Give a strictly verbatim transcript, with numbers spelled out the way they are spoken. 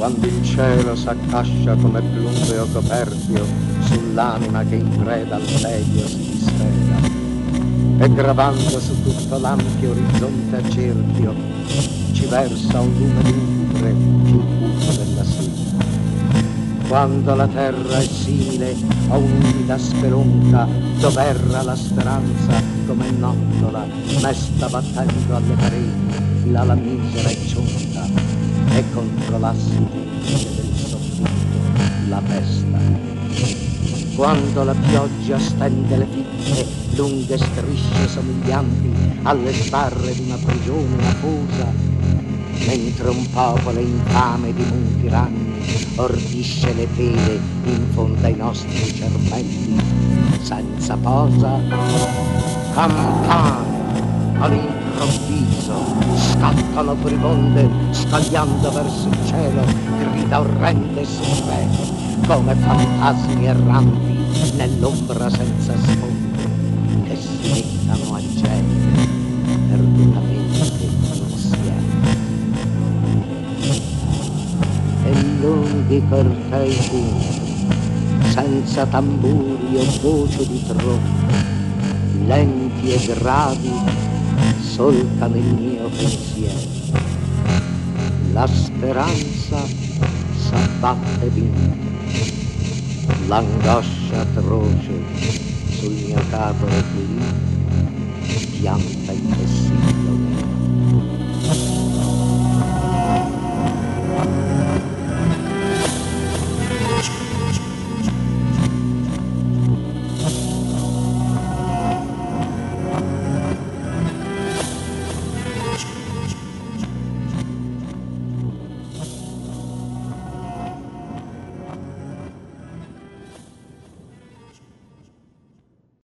quando il cielo s'accascia come plumbeo coperchio sull'anima che in preda al tedio si disfera, e gravando su tutto l'ampio orizzonte a cerchio ci versa un lume lugubre più buio della sera. Quando la terra è simile a un'umida spelonca dov'erra la speranza come nottola mesta battendo alle pareti fila la misera e cionca, e contro l'assi rigide del soffitto la pesta. Quando la pioggia stende le fitte lunghe strisce somiglianti alle sbarre di una prigione afosa, mentre un popolo infame di monti ragni ordisce le pene in fondo ai nostri cervelli senza posa, campane all'improvviso scattano furibonde scagliando verso il cielo grida orrende e supreme come fantasmi erranti nell'ombra senza sfondo che si mettano a gemere perdutamente insieme. E lunghi cortei funghi senza tamburi o voce di trombe lenti e gravi solcano il mio pensiero. La speranza s'abbatte vinta, l'angoscia atroce sul mio capo reclino pianta il vessillo nero.